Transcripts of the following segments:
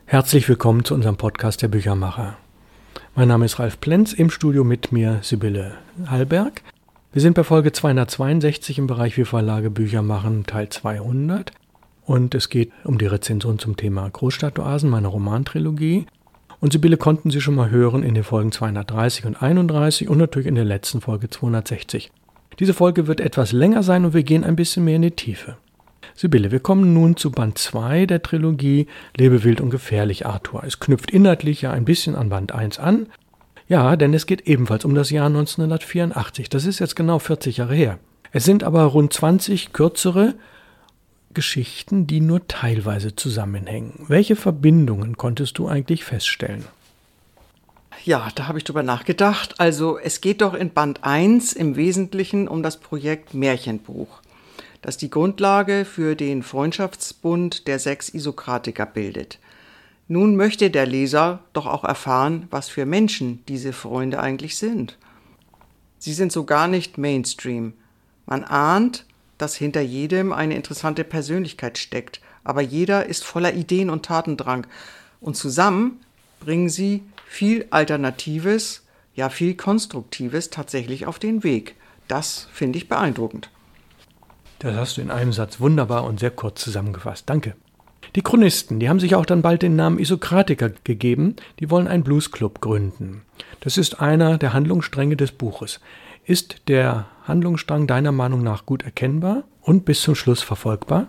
Herzlich willkommen zu unserem Podcast der Büchermacher. Mein Name ist Ralf Plenz, im Studio mit mir Sibylle Hallberg. Wir sind bei Folge 262 im Bereich Wir Verlage Bücher machen, Teil 200. Und es geht um die Rezension zum Thema Großstadtoasen, meiner Romantrilogie. Und Sibylle konnten Sie schon mal hören in den Folgen 230 und 31 und natürlich in der letzten Folge 260. Diese Folge wird etwas länger sein und wir gehen ein bisschen mehr in die Tiefe. Sibylle, wir kommen nun zu Band 2 der Trilogie Lebe wild und gefährlich, Arthur. Es knüpft inhaltlich ja ein bisschen an Band 1 an. Ja, denn es geht ebenfalls um das Jahr 1984. Das ist jetzt genau 40 Jahre her. Es sind aber rund 20 kürzere Geschichten, die nur teilweise zusammenhängen. Welche Verbindungen konntest du eigentlich feststellen? Ja, da habe ich drüber nachgedacht. Also es geht doch in Band 1 im Wesentlichen um das Projekt Märchenbuch, das die Grundlage für den Freundschaftsbund der 6 Isokratiker bildet. Nun möchte der Leser doch auch erfahren, was für Menschen diese Freunde eigentlich sind. Sie sind so gar nicht Mainstream. Man ahnt, dass hinter jedem eine interessante Persönlichkeit steckt, aber jeder ist voller Ideen und Tatendrang. Und zusammen bringen sie viel Alternatives, ja viel Konstruktives tatsächlich auf den Weg. Das finde ich beeindruckend. Das hast du in einem Satz wunderbar und sehr kurz zusammengefasst. Danke. Die Chronisten, die haben sich auch dann bald den Namen Isokratiker gegeben. Die wollen einen Bluesclub gründen. Das ist einer der Handlungsstränge des Buches. Ist der Handlungsstrang deiner Meinung nach gut erkennbar und bis zum Schluss verfolgbar?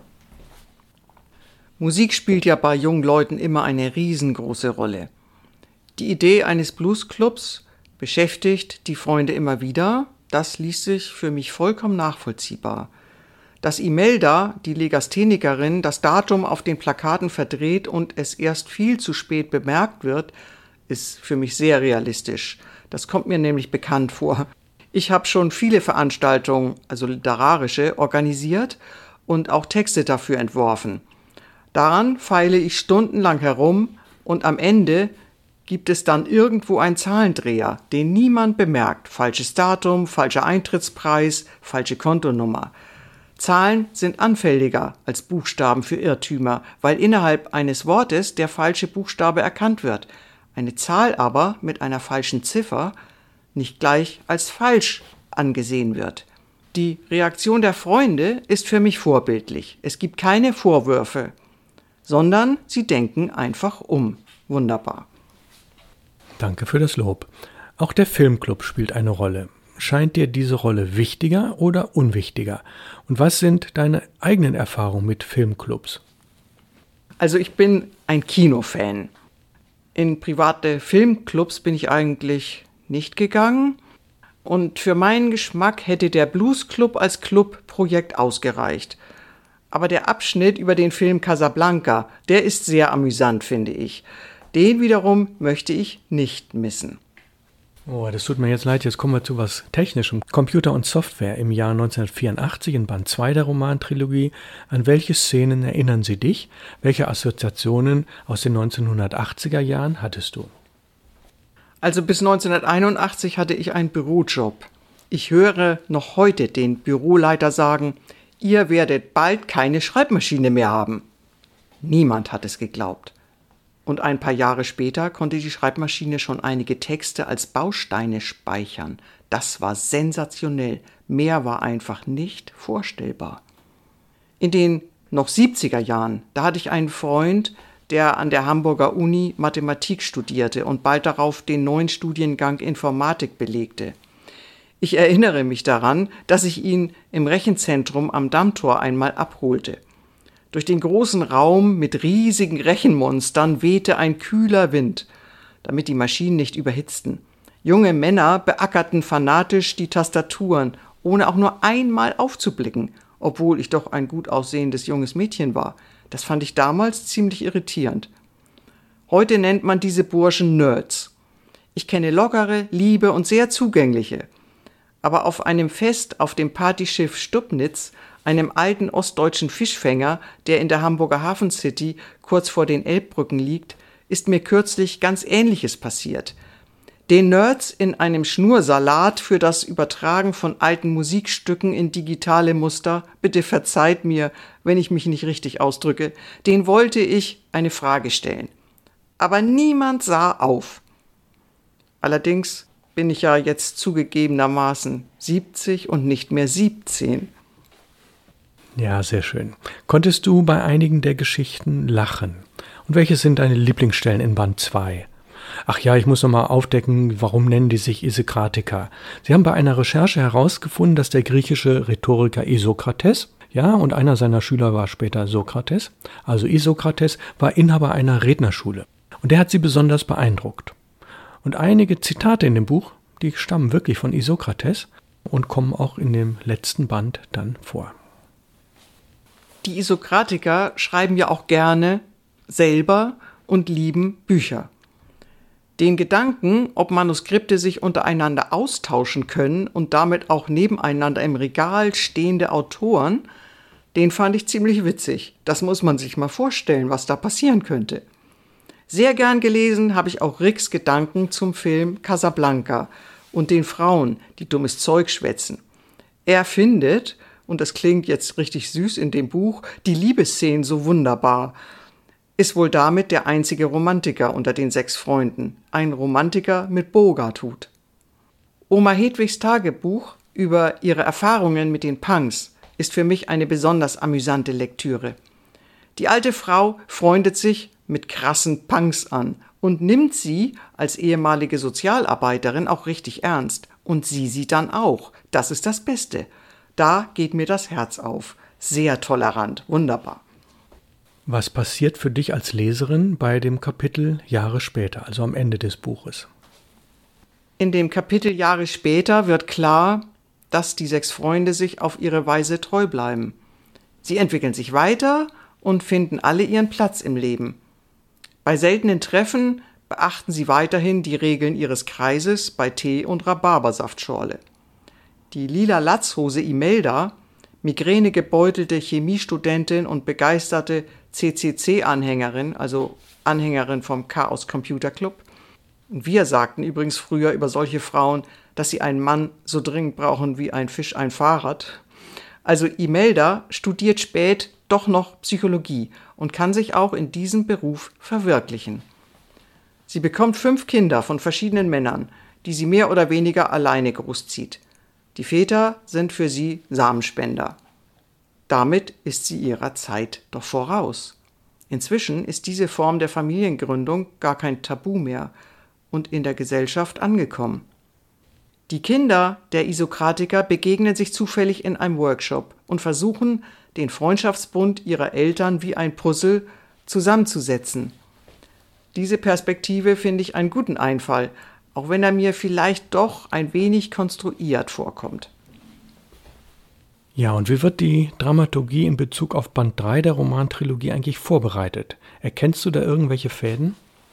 Musik spielt ja bei jungen Leuten immer eine riesengroße Rolle. Die Idee eines Bluesclubs beschäftigt die Freunde immer wieder. Das liest sich für mich vollkommen nachvollziehbar. Dass Imelda, die Legasthenikerin, das Datum auf den Plakaten verdreht und es erst viel zu spät bemerkt wird, ist für mich sehr realistisch. Das kommt mir nämlich bekannt vor. Ich habe schon viele Veranstaltungen, also literarische, organisiert und auch Texte dafür entworfen. Daran feile ich stundenlang herum und am Ende gibt es dann irgendwo einen Zahlendreher, den niemand bemerkt. Falsches Datum, falscher Eintrittspreis, falsche Kontonummer. Zahlen sind anfälliger als Buchstaben für Irrtümer, weil innerhalb eines Wortes der falsche Buchstabe erkannt wird. Eine Zahl aber mit einer falschen Ziffer nicht gleich als falsch angesehen wird. Die Reaktion der Freunde ist für mich vorbildlich. Es gibt keine Vorwürfe, sondern sie denken einfach um. Wunderbar. Danke für das Lob. Auch der Filmclub spielt eine Rolle. Scheint dir diese Rolle wichtiger oder unwichtiger? Und was sind deine eigenen Erfahrungen mit Filmclubs? Also ich bin ein Kinofan. In private Filmclubs bin ich eigentlich nicht gegangen. Und für meinen Geschmack hätte der Bluesclub als Clubprojekt ausgereicht. Aber der Abschnitt über den Film Casablanca, der ist sehr amüsant, finde ich. Den wiederum möchte ich nicht missen. Oh, das tut mir jetzt leid, jetzt kommen wir zu was Technischem. Computer und Software im Jahr 1984 in Band 2 der Romantrilogie. An welche Szenen erinnern sie dich? Welche Assoziationen aus den 1980er Jahren hattest du? Also bis 1981 hatte ich einen Bürojob. Ich höre noch heute den Büroleiter sagen, ihr werdet bald keine Schreibmaschine mehr haben. Niemand hat es geglaubt. Und ein paar Jahre später konnte die Schreibmaschine schon einige Texte als Bausteine speichern. Das war sensationell. Mehr war einfach nicht vorstellbar. In den noch 70er Jahren, da hatte ich einen Freund, der an der Hamburger Uni Mathematik studierte und bald darauf den neuen Studiengang Informatik belegte. Ich erinnere mich daran, dass ich ihn im Rechenzentrum am Dammtor einmal abholte. Durch den großen Raum mit riesigen Rechenmonstern wehte ein kühler Wind, damit die Maschinen nicht überhitzten. Junge Männer beackerten fanatisch die Tastaturen, ohne auch nur einmal aufzublicken, obwohl ich doch ein gut aussehendes junges Mädchen war. Das fand ich damals ziemlich irritierend. Heute nennt man diese Burschen Nerds. Ich kenne lockere, liebe und sehr zugängliche. Aber auf einem Fest auf dem Partyschiff Stubnitz, einem alten ostdeutschen Fischfänger, der in der Hamburger Hafen City kurz vor den Elbbrücken liegt, ist mir kürzlich ganz Ähnliches passiert. Den Nerds in einem Schnursalat für das Übertragen von alten Musikstücken in digitale Muster, bitte verzeiht mir, wenn ich mich nicht richtig ausdrücke, den wollte ich eine Frage stellen. aber niemand sah auf. Allerdings bin ich ja jetzt zugegebenermaßen 70 und nicht mehr 17. Ja, sehr schön. Konntest du bei einigen der Geschichten lachen? Und welche sind deine Lieblingsstellen in Band 2? Ach ja, ich muss noch mal aufdecken, warum nennen die sich Isokratiker? Sie haben bei einer Recherche herausgefunden, dass der griechische Rhetoriker Isokrates, ja, und einer seiner Schüler war später Sokrates, also Isokrates war Inhaber einer Rednerschule. Und der hat sie besonders beeindruckt. Und einige Zitate in dem Buch, die stammen wirklich von Isokrates und kommen auch in dem letzten Band dann vor. Die Isokratiker schreiben ja auch gerne selber und lieben Bücher. Den Gedanken, ob Manuskripte sich untereinander austauschen können und damit auch nebeneinander im Regal stehende Autoren, den fand ich ziemlich witzig. Das muss man sich mal vorstellen, was da passieren könnte. Sehr gern gelesen habe ich auch Ricks Gedanken zum Film Casablanca und den Frauen, die dummes Zeug schwätzen. Er findet, und das klingt jetzt richtig süß in dem Buch, die Liebesszenen so wunderbar. Ist wohl damit der einzige Romantiker unter den 6 Freunden. Ein Romantiker mit Bogart-Hut. Oma Hedwigs Tagebuch über ihre Erfahrungen mit den Punks ist für mich eine besonders amüsante Lektüre. Die alte Frau freundet sich mit krassen Punks an und nimmt sie als ehemalige Sozialarbeiterin auch richtig ernst. Und sie dann auch. Das ist das Beste. Da geht mir das Herz auf. Sehr tolerant, wunderbar. Was passiert für dich als Leserin bei dem Kapitel Jahre später, also am Ende des Buches? In dem Kapitel Jahre später wird klar, dass die 6 Freunde sich auf ihre Weise treu bleiben. Sie entwickeln sich weiter und finden alle ihren Platz im Leben. Bei seltenen Treffen beachten sie weiterhin die Regeln ihres Kreises bei Tee und Rhabarbersaftschorle. Die lila Latzhose Imelda, migränegebeutelte Chemiestudentin und begeisterte CCC-Anhängerin, also Anhängerin vom Chaos Computer Club. Und wir sagten übrigens früher über solche Frauen, dass sie einen Mann so dringend brauchen wie ein Fisch ein Fahrrad. Also Imelda studiert spät doch noch Psychologie und kann sich auch in diesem Beruf verwirklichen. Sie bekommt 5 Kinder von verschiedenen Männern, die sie mehr oder weniger alleine großzieht. Die Väter sind für sie Samenspender. Damit ist sie ihrer Zeit doch voraus. Inzwischen ist diese Form der Familiengründung gar kein Tabu mehr und in der Gesellschaft angekommen. Die Kinder der Isokratiker begegnen sich zufällig in einem Workshop und versuchen, den Freundschaftsbund ihrer Eltern wie ein Puzzle zusammenzusetzen. Diese Perspektive finde ich einen guten Einfall, auch wenn er mir vielleicht doch ein wenig konstruiert vorkommt. Ja, und wie wird die Dramaturgie in Bezug auf Band 3 der Romantrilogie eigentlich vorbereitet? Erkennst du da irgendwelche Fäden?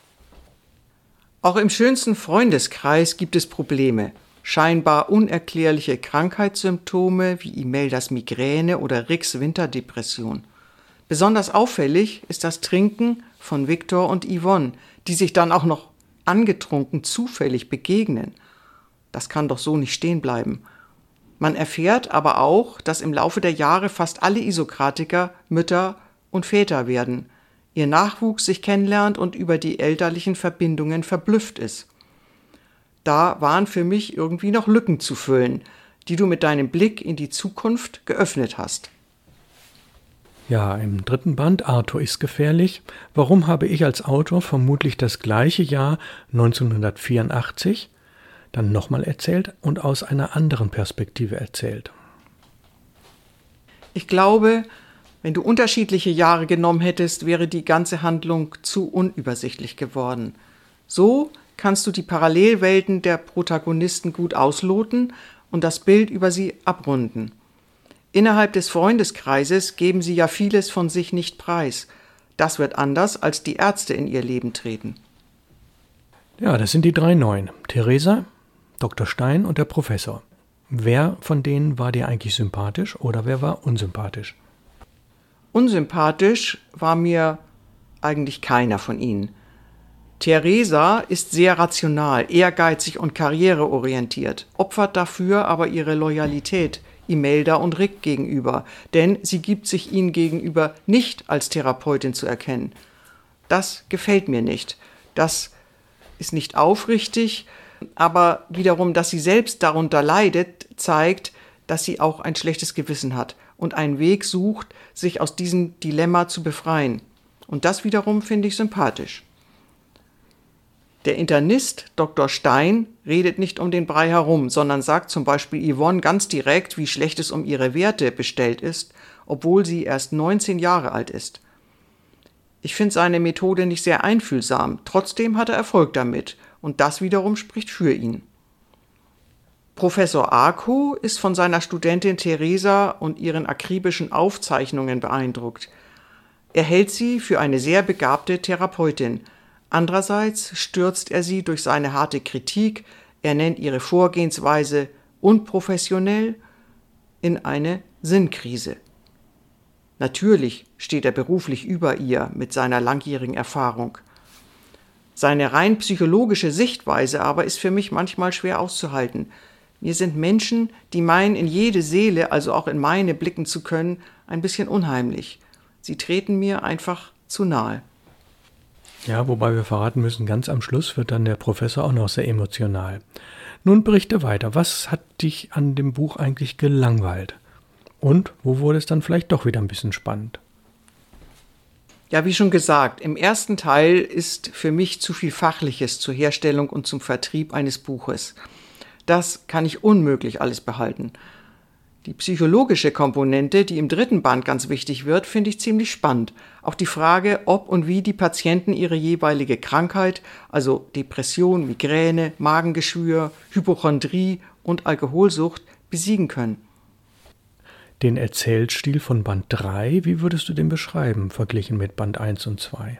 Auch im schönsten Freundeskreis gibt es Probleme. Scheinbar unerklärliche Krankheitssymptome wie Imeldas Migräne oder Ricks Winterdepression. Besonders auffällig ist das Trinken von Viktor und Yvonne, die sich dann auch noch angetrunken zufällig begegnen. Das kann doch so nicht stehen bleiben. Man erfährt aber auch, dass im Laufe der Jahre fast alle Isokratiker Mütter und Väter werden, ihr Nachwuchs sich kennenlernt und über die elterlichen Verbindungen verblüfft ist. Da waren für mich irgendwie noch Lücken zu füllen, die du mit deinem Blick in die Zukunft geöffnet hast. Ja, im 3. Band Arthur ist gefährlich. Warum habe ich als Autor vermutlich das gleiche Jahr 1984 dann nochmal erzählt und aus einer anderen Perspektive erzählt? Ich glaube, wenn du unterschiedliche Jahre genommen hättest, wäre die ganze Handlung zu unübersichtlich geworden. So kannst du die Parallelwelten der Protagonisten gut ausloten und das Bild über sie abrunden. Innerhalb des Freundeskreises geben sie ja vieles von sich nicht preis. Das wird anders, als die Ärzte in ihr Leben treten. Ja, das sind die 3 Neuen. Theresa, Dr. Stein und der Professor. Wer von denen war dir eigentlich sympathisch oder wer war unsympathisch? Unsympathisch war mir eigentlich keiner von ihnen. Theresa ist sehr rational, ehrgeizig und karriereorientiert, opfert dafür aber ihre Loyalität Imelda und Rick gegenüber, denn sie gibt sich ihnen gegenüber nicht als Therapeutin zu erkennen. Das gefällt mir nicht, Das ist nicht aufrichtig, aber wiederum, dass sie selbst darunter leidet, zeigt, dass sie auch ein schlechtes Gewissen hat und einen Weg sucht, sich aus diesem Dilemma zu befreien. Und das wiederum finde ich sympathisch. Der Internist Dr. Stein redet nicht um den Brei herum, sondern sagt zum Beispiel Yvonne ganz direkt, wie schlecht es um ihre Werte bestellt ist, obwohl sie erst 19 Jahre alt ist. Ich finde seine Methode nicht sehr einfühlsam, trotzdem hat er Erfolg damit und das wiederum spricht für ihn. Professor Arco ist von seiner Studentin Theresa und ihren akribischen Aufzeichnungen beeindruckt. Er hält sie für eine sehr begabte Therapeutin. Andererseits stürzt er sie durch seine harte Kritik, er nennt ihre Vorgehensweise unprofessionell, in eine Sinnkrise. Natürlich steht er beruflich über ihr mit seiner langjährigen Erfahrung. Seine rein psychologische Sichtweise aber ist für mich manchmal schwer auszuhalten. Mir sind Menschen, die meinen, in jede Seele, also auch in meine, blicken zu können, ein bisschen unheimlich. Sie treten mir einfach zu nahe. Ja, wobei wir verraten müssen, ganz am Schluss wird dann der Professor auch noch sehr emotional. Nun berichte weiter. Was hat dich an dem Buch eigentlich gelangweilt? Und wo wurde es dann vielleicht doch wieder ein bisschen spannend? Ja, wie schon gesagt, im ersten Teil ist für mich zu viel Fachliches zur Herstellung und zum Vertrieb eines Buches. Das kann ich unmöglich alles behalten. Die psychologische Komponente, die im dritten Band ganz wichtig wird, finde ich ziemlich spannend. Auch die Frage, ob und wie die Patienten ihre jeweilige Krankheit, also Depression, Migräne, Magengeschwür, Hypochondrie und Alkoholsucht, besiegen können. Den Erzählstil von Band 3, wie würdest du den beschreiben, verglichen mit Band 1 und 2?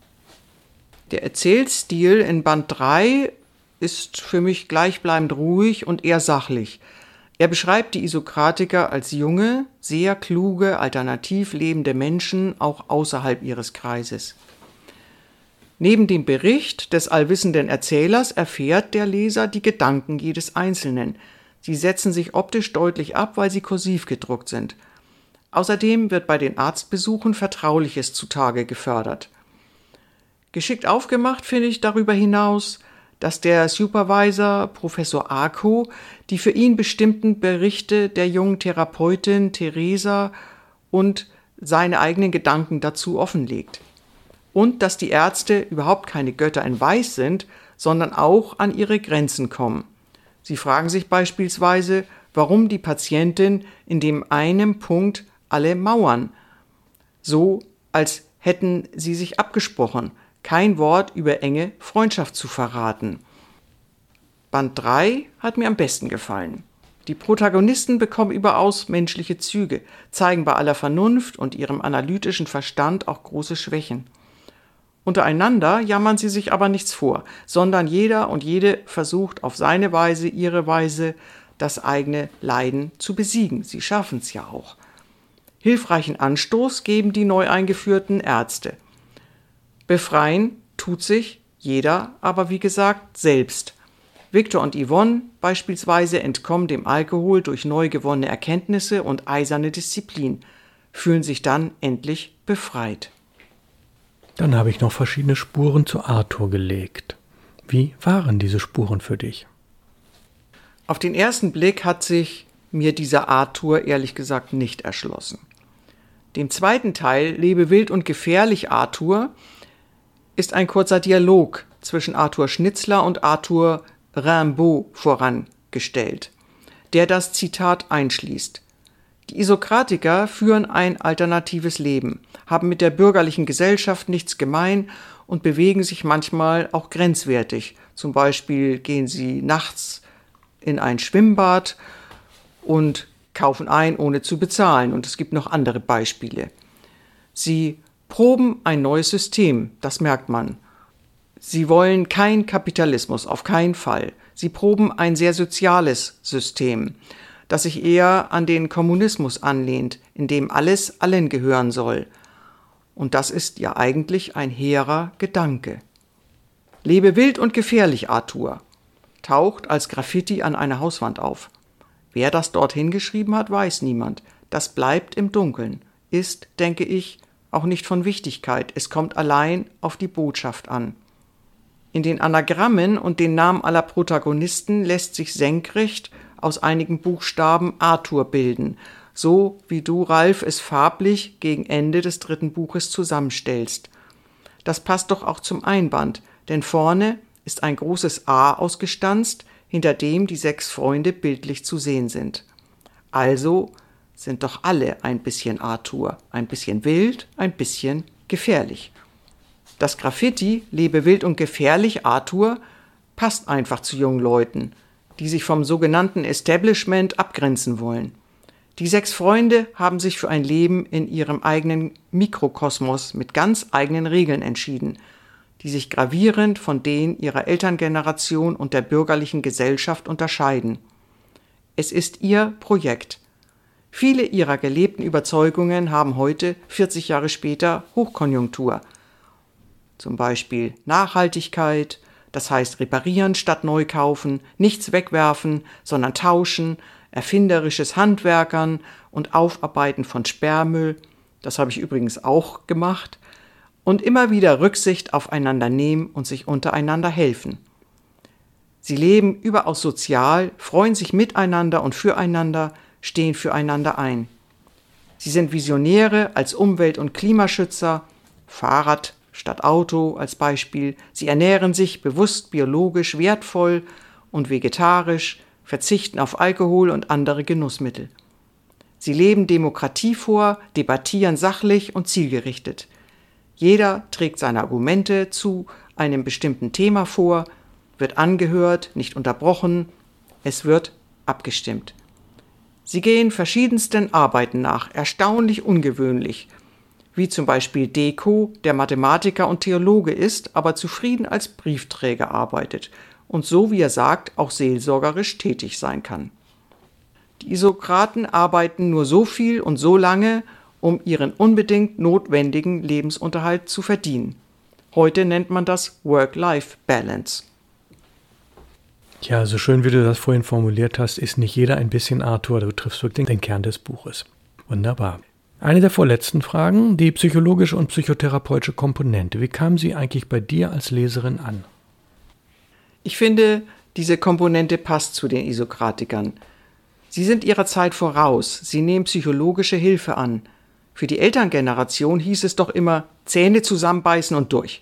Der Erzählstil in Band 3 ist für mich gleichbleibend ruhig und eher sachlich. Er beschreibt die Isokratiker als junge, sehr kluge, alternativ lebende Menschen, auch außerhalb ihres Kreises. Neben dem Bericht des allwissenden Erzählers erfährt der Leser die Gedanken jedes Einzelnen. Sie setzen sich optisch deutlich ab, weil sie kursiv gedruckt sind. Außerdem wird bei den Arztbesuchen Vertrauliches zutage gefördert. Geschickt aufgemacht finde ich darüber hinaus, dass der Supervisor Professor Arco die für ihn bestimmten Berichte der jungen Therapeutin Theresa und seine eigenen Gedanken dazu offenlegt. Und dass die Ärzte überhaupt keine Götter in Weiß sind, sondern auch an ihre Grenzen kommen. Sie fragen sich beispielsweise, warum die Patientin in dem einen Punkt alle mauern. So, als hätten sie sich abgesprochen, kein Wort über enge Freundschaft zu verraten. Band 3 hat mir am besten gefallen. Die Protagonisten bekommen überaus menschliche Züge, zeigen bei aller Vernunft und ihrem analytischen Verstand auch große Schwächen. Untereinander jammern sie sich aber nichts vor, sondern jeder und jede versucht auf seine Weise, ihre Weise, das eigene Leiden zu besiegen. Sie schaffen es ja auch. Hilfreichen Anstoß geben die neu eingeführten Ärzte. Befreien tut sich jeder, aber wie gesagt, selbst. Victor und Yvonne beispielsweise entkommen dem Alkohol durch neu gewonnene Erkenntnisse und eiserne Disziplin, fühlen sich dann endlich befreit. Dann habe ich noch verschiedene Spuren zu Arthur gelegt. Wie waren diese Spuren für dich? Auf den ersten Blick hat sich mir dieser Arthur ehrlich gesagt nicht erschlossen. Dem zweiten Teil, Lebe wild und gefährlich Arthur, ist ein kurzer Dialog zwischen Arthur Schnitzler und Arthur Rimbaud vorangestellt, der das Zitat einschließt. Die Isokratiker führen ein alternatives Leben, haben mit der bürgerlichen Gesellschaft nichts gemein und bewegen sich manchmal auch grenzwertig. Zum Beispiel gehen sie nachts in ein Schwimmbad und kaufen ein, ohne zu bezahlen. Und es gibt noch andere Beispiele. Sie proben ein neues System, das merkt man. Sie wollen kein Kapitalismus, auf keinen Fall. Sie proben ein sehr soziales System, das sich eher an den Kommunismus anlehnt, in dem alles allen gehören soll. Und das ist ja eigentlich ein hehrer Gedanke. Lebe wild und gefährlich, Arthur, taucht als Graffiti an einer Hauswand auf. Wer das dort hingeschrieben hat, weiß niemand. Das bleibt im Dunkeln, ist, denke ich, auch nicht von Wichtigkeit. Es kommt allein auf die Botschaft an. In den Anagrammen und den Namen aller Protagonisten lässt sich senkrecht aus einigen Buchstaben Arthur bilden, so wie du, Ralf, es farblich gegen Ende des 3. Buches zusammenstellst. Das passt doch auch zum Einband, denn vorne ist ein großes A ausgestanzt, hinter dem die 6 Freunde bildlich zu sehen sind. Also sind doch alle ein bisschen Arthur, ein bisschen wild, ein bisschen gefährlich. Das Graffiti »Lebe wild und gefährlich, Arthur« passt einfach zu jungen Leuten, die sich vom sogenannten Establishment abgrenzen wollen. Die 6 Freunde haben sich für ein Leben in ihrem eigenen Mikrokosmos mit ganz eigenen Regeln entschieden, die sich gravierend von denen ihrer Elterngeneration und der bürgerlichen Gesellschaft unterscheiden. Es ist ihr Projekt. Viele ihrer gelebten Überzeugungen haben heute, 40 Jahre später, Hochkonjunktur. Zum Beispiel Nachhaltigkeit, das heißt reparieren statt neu kaufen, nichts wegwerfen, sondern tauschen, erfinderisches Handwerkern und Aufarbeiten von Sperrmüll, das habe ich übrigens auch gemacht, und immer wieder Rücksicht aufeinander nehmen und sich untereinander helfen. Sie leben überaus sozial, freuen sich miteinander und füreinander, stehen füreinander ein. Sie sind Visionäre als Umwelt- und Klimaschützer, Fahrrad statt Auto als Beispiel. Sie ernähren sich bewusst biologisch wertvoll und vegetarisch, verzichten auf Alkohol und andere Genussmittel. Sie leben Demokratie vor, debattieren sachlich und zielgerichtet. Jeder trägt seine Argumente zu einem bestimmten Thema vor, wird angehört, nicht unterbrochen, es wird abgestimmt. Sie gehen verschiedensten Arbeiten nach, erstaunlich ungewöhnlich, wie zum Beispiel Deko, der Mathematiker und Theologe ist, aber zufrieden als Briefträger arbeitet und so, wie er sagt, auch seelsorgerisch tätig sein kann. Die Isokraten arbeiten nur so viel und so lange, um ihren unbedingt notwendigen Lebensunterhalt zu verdienen. Heute nennt man das Work-Life-Balance. Ja, so schön wie du das vorhin formuliert hast, ist nicht jeder ein bisschen Arthur. Du triffst wirklich den Kern des Buches. Wunderbar. Eine der vorletzten Fragen, die psychologische und psychotherapeutische Komponente. Wie kam sie eigentlich bei dir als Leserin an? Ich finde, diese Komponente passt zu den Isokratikern. Sie sind ihrer Zeit voraus, sie nehmen psychologische Hilfe an. Für die Elterngeneration hieß es doch immer, Zähne zusammenbeißen und durch.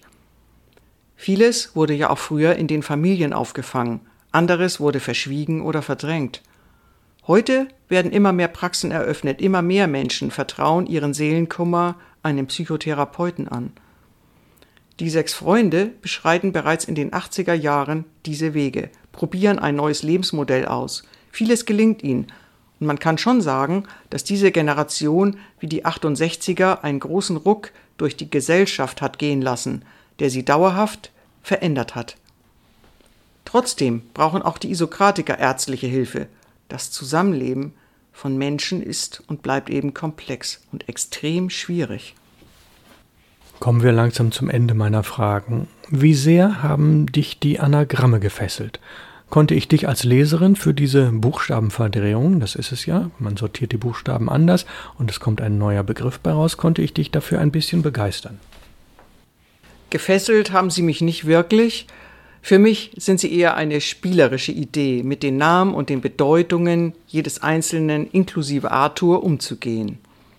Vieles wurde ja auch früher in den Familien aufgefangen, anderes wurde verschwiegen oder verdrängt. Heute werden immer mehr Praxen eröffnet, immer mehr Menschen vertrauen ihren Seelenkummer einem Psychotherapeuten an. Die 6 Freunde beschreiten bereits in den 80er Jahren diese Wege, probieren ein neues Lebensmodell aus. Vieles gelingt ihnen und man kann schon sagen, dass diese Generation wie die 68er einen großen Ruck durch die Gesellschaft hat gehen lassen, der sie dauerhaft verändert hat. Trotzdem brauchen auch die Isokratiker ärztliche Hilfe. Das Zusammenleben von Menschen ist und bleibt eben komplex und extrem schwierig. Kommen wir langsam zum Ende meiner Fragen. Wie sehr haben dich die Anagramme gefesselt? Konnte ich dich als Leserin für diese Buchstabenverdrehung, das ist es ja, man sortiert die Buchstaben anders und es kommt ein neuer Begriff bei raus, konnte ich dich dafür ein bisschen begeistern? Gefesselt haben sie mich nicht wirklich. Für mich sind sie eher eine spielerische Idee, mit den Namen und den Bedeutungen jedes Einzelnen inklusive Arthur umzugehen.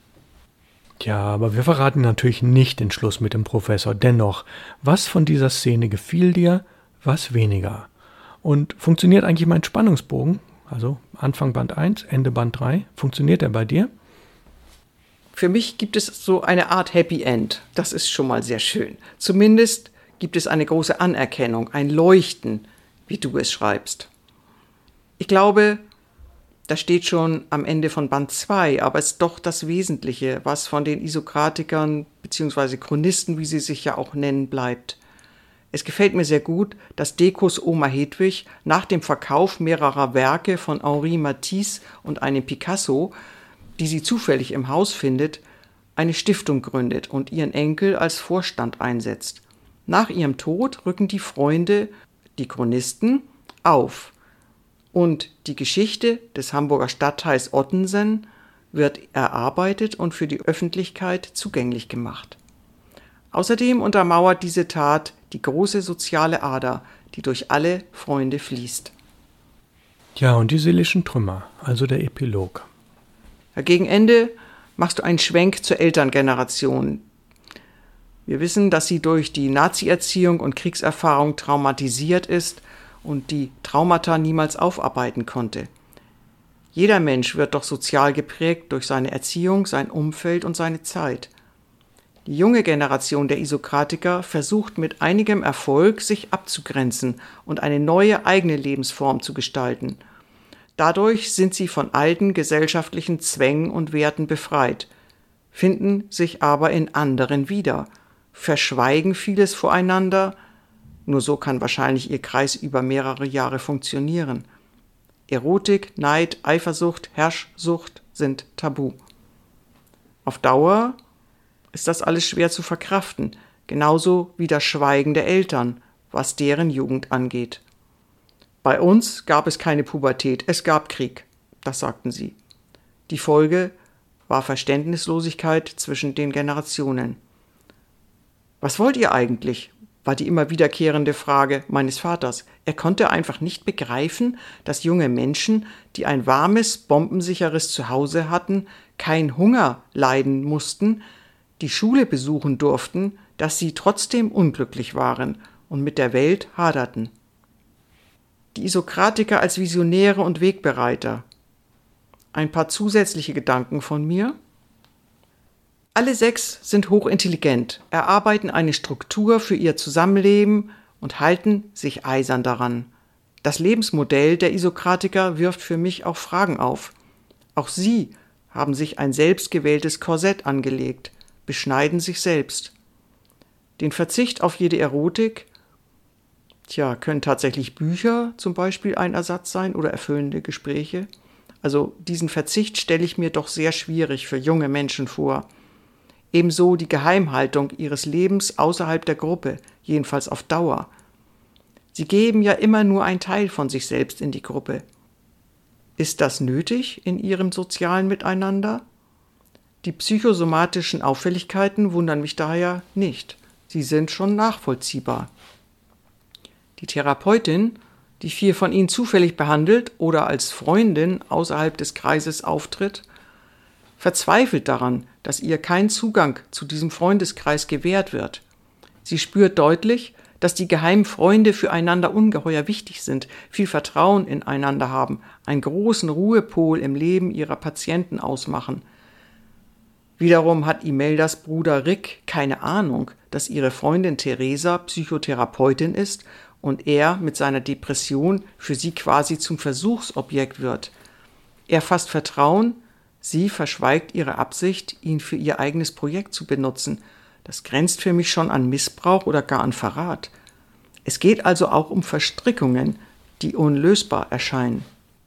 Ja, aber wir verraten natürlich nicht den Schluss mit dem Professor. Dennoch, was von dieser Szene gefiel dir, was weniger? Und funktioniert eigentlich mein Spannungsbogen? Also Anfang Band 1, Ende Band 3, funktioniert der bei dir? Für mich gibt es so eine Art Happy End. Das ist schon mal sehr schön. Zumindest gibt es eine große Anerkennung, ein Leuchten, wie du es schreibst. Ich glaube, das steht schon am Ende von Band 2, aber es ist doch das Wesentliche, was von den Isokratikern bzw. Chronisten, wie sie sich ja auch nennen, bleibt. Es gefällt mir sehr gut, dass Dekos Oma Hedwig nach dem Verkauf mehrerer Werke von Henri Matisse und einem Picasso, die sie zufällig im Haus findet, eine Stiftung gründet und ihren Enkel als Vorstand einsetzt. Nach ihrem Tod rücken die Freunde, die Chronisten, auf und die Geschichte des Hamburger Stadtteils Ottensen wird erarbeitet und für die Öffentlichkeit zugänglich gemacht. Außerdem untermauert diese Tat die große soziale Ader, die durch alle Freunde fließt. Ja, und die seelischen Trümmer, also der Epilog. Ja, gegen Ende machst du einen Schwenk zur Elterngeneration. Wir wissen, dass sie durch die Nazi-Erziehung und Kriegserfahrung traumatisiert ist und die Traumata niemals aufarbeiten konnte. Jeder Mensch wird doch sozial geprägt durch seine Erziehung, sein Umfeld und seine Zeit. Die junge Generation der Isokratiker versucht mit einigem Erfolg, sich abzugrenzen und eine neue eigene Lebensform zu gestalten. Dadurch sind sie von alten gesellschaftlichen Zwängen und Werten befreit, finden sich aber in anderen wieder, verschweigen vieles voreinander, nur so kann wahrscheinlich ihr Kreis über mehrere Jahre funktionieren. Erotik, Neid, Eifersucht, Herrschsucht sind tabu. Auf Dauer ist das alles schwer zu verkraften, genauso wie das Schweigen der Eltern, was deren Jugend angeht. Bei uns gab es keine Pubertät, es gab Krieg, das sagten sie. Die Folge war Verständnislosigkeit zwischen den Generationen. Was wollt ihr eigentlich? War die immer wiederkehrende Frage meines Vaters. Er konnte einfach nicht begreifen, dass junge Menschen, die ein warmes, bombensicheres Zuhause hatten, keinen Hunger leiden mussten, die Schule besuchen durften, dass sie trotzdem unglücklich waren und mit der Welt haderten. Die Isokratiker als Visionäre und Wegbereiter. Ein paar zusätzliche Gedanken von mir. Alle 6 sind hochintelligent, erarbeiten eine Struktur für ihr Zusammenleben und halten sich eisern daran. Das Lebensmodell der Isokratiker wirft für mich auch Fragen auf. Auch sie haben sich ein selbstgewähltes Korsett angelegt, beschneiden sich selbst. Den Verzicht auf jede Erotik, können tatsächlich Bücher zum Beispiel ein Ersatz sein oder erfüllende Gespräche. Also diesen Verzicht stelle ich mir doch sehr schwierig für junge Menschen vor. Ebenso die Geheimhaltung ihres Lebens außerhalb der Gruppe, jedenfalls auf Dauer. Sie geben ja immer nur einen Teil von sich selbst in die Gruppe. Ist das nötig in ihrem sozialen Miteinander? Die psychosomatischen Auffälligkeiten wundern mich daher nicht. Sie sind schon nachvollziehbar. Die Therapeutin, die 4 von ihnen zufällig behandelt oder als Freundin außerhalb des Kreises auftritt, verzweifelt daran, dass ihr kein Zugang zu diesem Freundeskreis gewährt wird. Sie spürt deutlich, dass die geheimen Freunde füreinander ungeheuer wichtig sind, viel Vertrauen ineinander haben, einen großen Ruhepol im Leben ihrer Patienten ausmachen. Wiederum hat Imeldas Bruder Rick keine Ahnung, dass ihre Freundin Theresa Psychotherapeutin ist und er mit seiner Depression für sie quasi zum Versuchsobjekt wird. Er fasst Vertrauen, sie verschweigt ihre Absicht, ihn für ihr eigenes Projekt zu benutzen. Das grenzt für mich schon an Missbrauch oder gar an Verrat. Es geht also auch um Verstrickungen, die unlösbar erscheinen.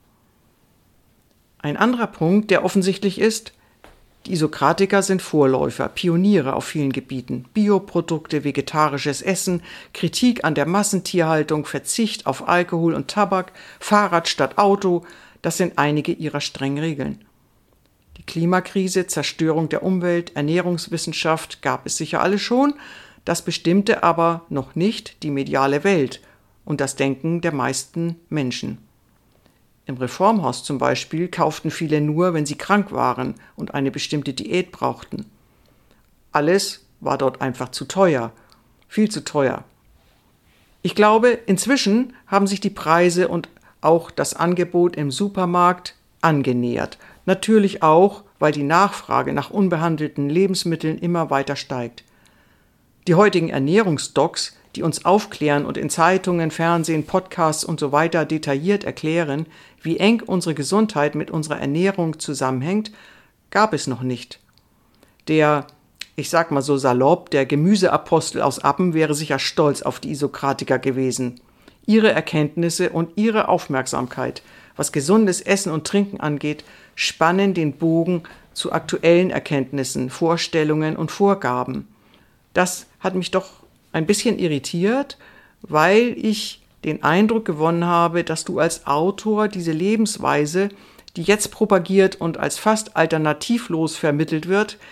Ein anderer Punkt, der offensichtlich ist, die Isokratiker sind Vorläufer, Pioniere auf vielen Gebieten. Bioprodukte, vegetarisches Essen, Kritik an der Massentierhaltung, Verzicht auf Alkohol und Tabak, Fahrrad statt Auto, das sind einige ihrer strengen Regeln. Die Klimakrise, Zerstörung der Umwelt, Ernährungswissenschaft gab es sicher alle schon, das bestimmte aber noch nicht die mediale Welt und das Denken der meisten Menschen. Im Reformhaus zum Beispiel kauften viele nur, wenn sie krank waren und eine bestimmte Diät brauchten. Alles war dort einfach zu teuer, viel zu teuer. Ich glaube, inzwischen haben sich die Preise und auch das Angebot im Supermarkt angenähert. Natürlich auch, weil die Nachfrage nach unbehandelten Lebensmitteln immer weiter steigt. Die heutigen Ernährungsdocs, die uns aufklären und in Zeitungen, Fernsehen, Podcasts und so weiter detailliert erklären, wie eng unsere Gesundheit mit unserer Ernährung zusammenhängt, gab es noch nicht. Der, ich sag mal so salopp, der Gemüseapostel aus Appen wäre sicher stolz auf die Isokratiker gewesen. Ihre Erkenntnisse und ihre Aufmerksamkeit, was gesundes Essen und Trinken angeht, spannen den Bogen zu aktuellen Erkenntnissen, Vorstellungen und Vorgaben. Das hat mich doch ein bisschen irritiert, weil ich den Eindruck gewonnen habe, dass du als Autor diese Lebensweise, die jetzt propagiert und als fast alternativlos vermittelt wird,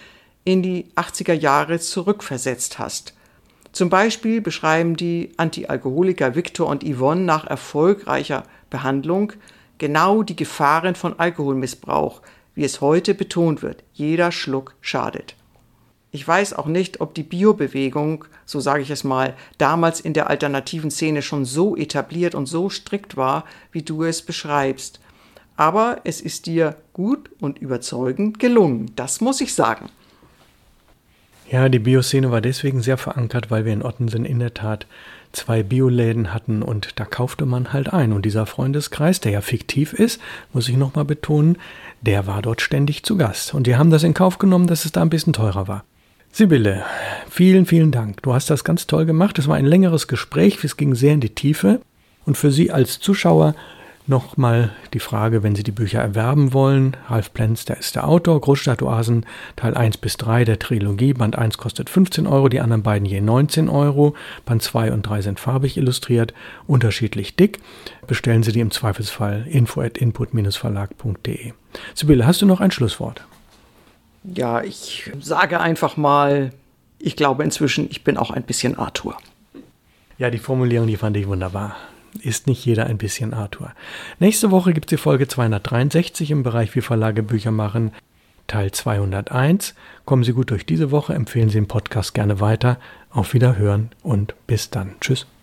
in die 80er Jahre zurückversetzt hast. Zum Beispiel beschreiben die Antialkoholiker Viktor und Yvonne nach erfolgreicher Behandlung genau die Gefahren von Alkoholmissbrauch, wie es heute betont wird. Jeder Schluck schadet. Ich weiß auch nicht, ob die Biobewegung, so sage ich es mal, damals in der alternativen Szene schon so etabliert und so strikt war, wie du es beschreibst. Aber es ist dir gut und überzeugend gelungen, das muss ich sagen. Ja, die Bioszene war deswegen sehr verankert, weil wir in Ottensen in der Tat 2 Bioläden hatten und da kaufte man halt ein. Und dieser Freundeskreis, der ja fiktiv ist, muss ich nochmal betonen, der war dort ständig zu Gast. Und die haben das in Kauf genommen, dass es da ein bisschen teurer war. Sibylle, vielen, vielen Dank. Du hast das ganz toll gemacht. Es war ein längeres Gespräch, es ging sehr in die Tiefe. Und für Sie als Zuschauer nochmal die Frage, wenn Sie die Bücher erwerben wollen. Ralf Plenz, der ist der Autor. Großstadtoasen, Teil 1 bis 3 der Trilogie. Band 1 kostet 15 €, die anderen beiden je 19 €. Band 2 und 3 sind farbig illustriert, unterschiedlich dick. Bestellen Sie die im Zweifelsfall info@input-verlag.de. Sibylle, hast du noch ein Schlusswort? Ja, ich sage einfach mal, ich glaube inzwischen, ich bin auch ein bisschen Arthur. Ja, die Formulierung, die fand ich wunderbar. Ist nicht jeder ein bisschen Arthur. Nächste Woche gibt es die Folge 263 im Bereich Wie Verlage Bücher machen, Teil 201. Kommen Sie gut durch diese Woche, empfehlen Sie den Podcast gerne weiter. Auf Wiederhören und bis dann. Tschüss.